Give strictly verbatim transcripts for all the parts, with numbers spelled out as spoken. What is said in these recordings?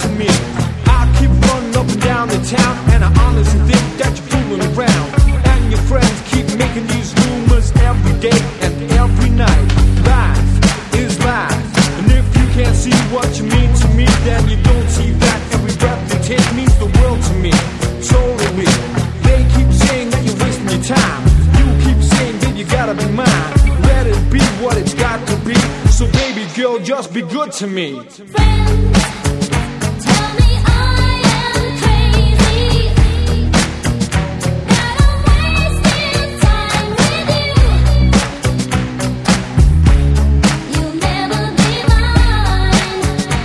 to me. I keep running up and down the town, and I honestly think that you're fooling around. And your friends keep making these rumors every day and every night. Life is life, and if you can't see what you mean to me, then you don't see that every breath you take means the world to me. Totally. They keep saying that you're wasting your time. You keep saying that you gotta be mine. Let it be what it's got to be. So baby girl, just be good to me. Friends, tell me I am crazy, that I'm wasting time with you. You'll never be mine.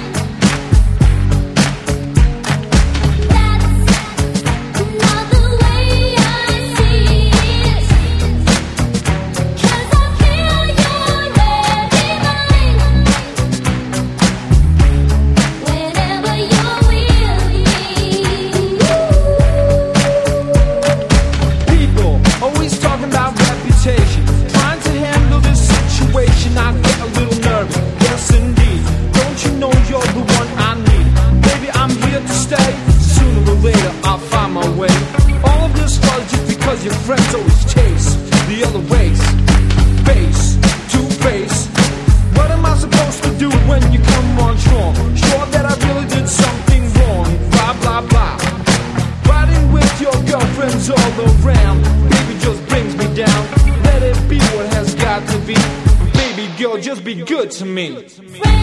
That's not the way I see it, 'cause I feel you're already mine. Whenever you're with me. People always talking about reputation, trying to handle this situation. I get a little nervous, yes indeed. Don't you know you're the one I need? Baby, I'm here to stay. Sooner or later I'll find my way. All of this was just because your friends always chase the other race. Face to face. What am I supposed to do when you come on strong? Sure that I really did something wrong. Blah blah blah. Riding with your girlfriends all around, baby, just brings me down. Let it be what has got to be. Baby girl, just be good to me. Friends,